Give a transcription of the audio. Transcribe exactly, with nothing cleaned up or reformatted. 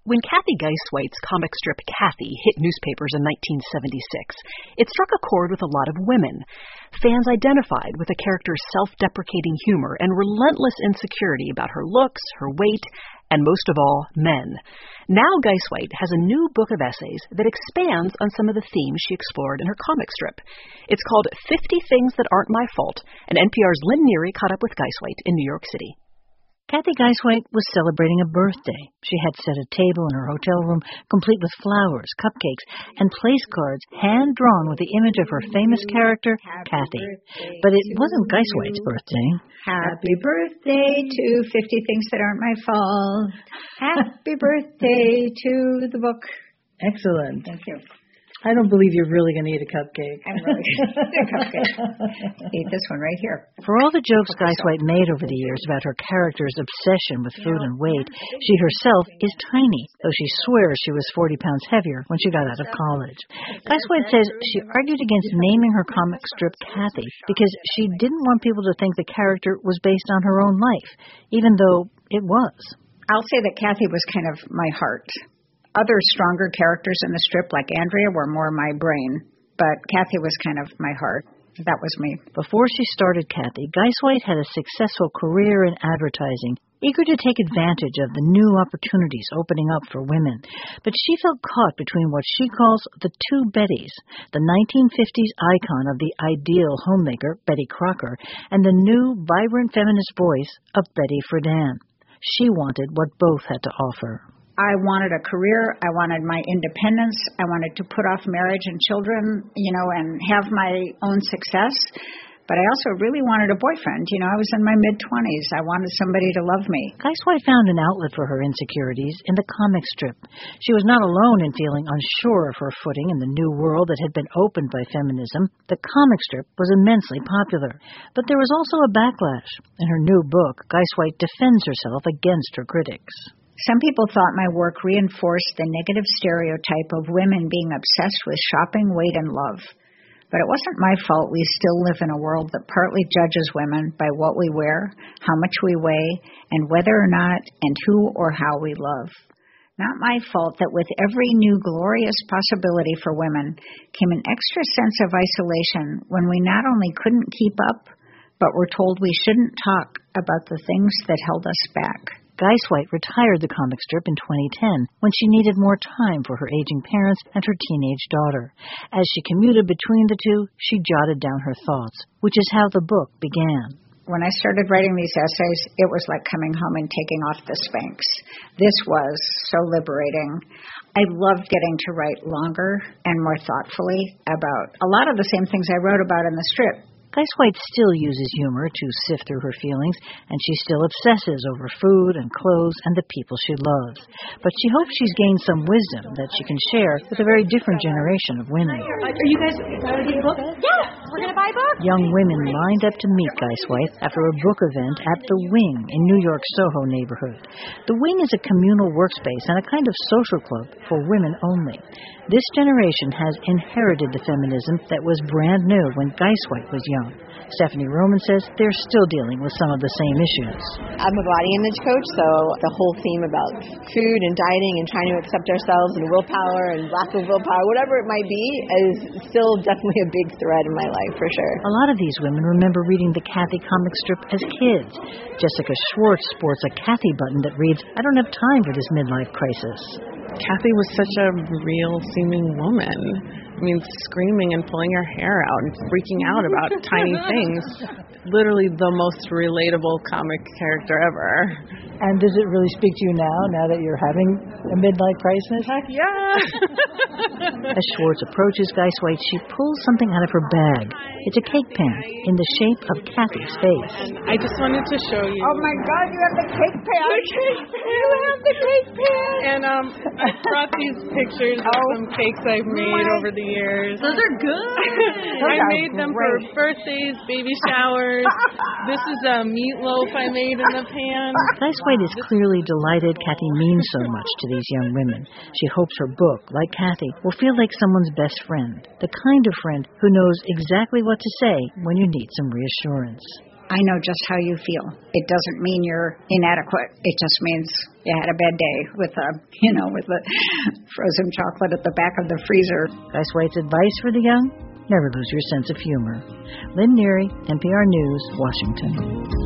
When Kathy Geiswhite's comic strip Kathy hit newspapers in nineteen seventy-six, it struck a chord with a lot of women. Fans identified with the character's self-deprecating humor and relentless insecurity about her looks, her weight, and most of all, men. Now Geiswhite has a new book of essays that expands on some of the themes she explored in her comic strip. It's called fifty Things That Aren't My Fault, and N P R's Lynn Neary caught up with Geiswhite in New York City. Kathy Geiswhite was celebrating a birthday. She had set a table in her hotel room complete with flowers, cupcakes, and place cards hand-drawn with the image of her famous character, Kathy. But it wasn't Geiswhite's birthday. Happy birthday to fifty Things That Aren't My Fault. Happy birthday to the book. Excellent. Thank you. I don't believe you're really going to eat a cupcake. I'm really going to eat a cupcake. Eat this one right here. For all the jokes Geiswhite made over the years about her character's obsession with food and weight, she herself is tiny, though she swears she was forty pounds heavier when she got out of college. Geiswhite says she argued against naming her comic strip Kathy because she didn't want people to think the character was based on her own life, even though it was. I'll say that Kathy was kind of my heart. Other stronger characters in the strip, like Andrea, were more my brain, but Kathy was kind of my heart. That was me. Before she started Kathy, Geiswhite had a successful career in advertising, eager to take advantage of the new opportunities opening up for women. But she felt caught between what she calls the two Bettys, the nineteen fifties icon of the ideal homemaker, Betty Crocker, and the new, vibrant feminist voice of Betty Friedan. She wanted what both had to offer. I wanted a career. I wanted my independence. I wanted to put off marriage and children, you know, and have my own success. But I also really wanted a boyfriend. You know, I was in my mid-twenties. I wanted somebody to love me. Geiswhite found an outlet for her insecurities in the comic strip. She was not alone in feeling unsure of her footing in the new world that had been opened by feminism. The comic strip was immensely popular. But there was also a backlash. In her new book, Geiswhite defends herself against her critics. Some people thought my work reinforced the negative stereotype of women being obsessed with shopping, weight, and love. But it wasn't my fault we still live in a world that partly judges women by what we wear, how much we weigh, and whether or not and who or how we love. Not my fault that with every new glorious possibility for women came an extra sense of isolation when we not only couldn't keep up, but were told we shouldn't talk about the things that held us back. Geiswhite retired the comic strip in twenty ten when she needed more time for her aging parents and her teenage daughter. As she commuted between the two, she jotted down her thoughts, which is how the book began. When I started writing these essays, it was like coming home and taking off the Spanx. This was so liberating. I loved getting to write longer and more thoughtfully about a lot of the same things I wrote about in the strip. Geiswhite still uses humor to sift through her feelings, and she still obsesses over food and clothes and the people she loves. But she hopes she's gained some wisdom that she can share with a very different generation of women. Are you guys going to book? Yeah, we're going to buy a book. Young women lined up to meet Geiswhite after a book event at The Wing in New York's Soho neighborhood. The Wing is a communal workspace and a kind of social club for women only. This generation has inherited the feminism that was brand new when Geiswhite was young. Stephanie Roman says they're still dealing with some of the same issues. I'm a body image coach, so the whole theme about food and dieting and trying to accept ourselves and willpower and lack of willpower, whatever it might be, is still definitely a big thread in my life, for sure. A lot of these women remember reading the Kathy comic strip as kids. Jessica Schwartz sports a Kathy button that reads, "I don't have time for this midlife crisis." Kathy was such a real-seeming woman. I mean, screaming and pulling her hair out and freaking out about tiny things. Literally the most relatable comic character ever. And does it really speak to you now, now that you're having a midlife crisis? Heck yeah! As Schwartz approaches Geiswhite, she pulls something out of her bag. It's a cake pan in the shape of Kathy's face. And I just wanted to show you. Oh my God, you have the cake pan! The cake pan! You have the cake pan! And um, I brought these pictures of oh. some cakes I've made over the years. Those are good. I made them great. for birthdays, baby showers. This is a meatloaf I made in the pan. Geiswhite is clearly delighted Kathy means so much to these young women. She hopes her book, like Kathy, will feel like someone's best friend, the kind of friend who knows exactly what to say when you need some reassurance. I know just how you feel. It doesn't mean you're inadequate. It just means you had a bad day with a, you know, with the frozen chocolate at the back of the freezer. Guy White's advice for the young? Never lose your sense of humor. Lynn Neary, N P R News, Washington.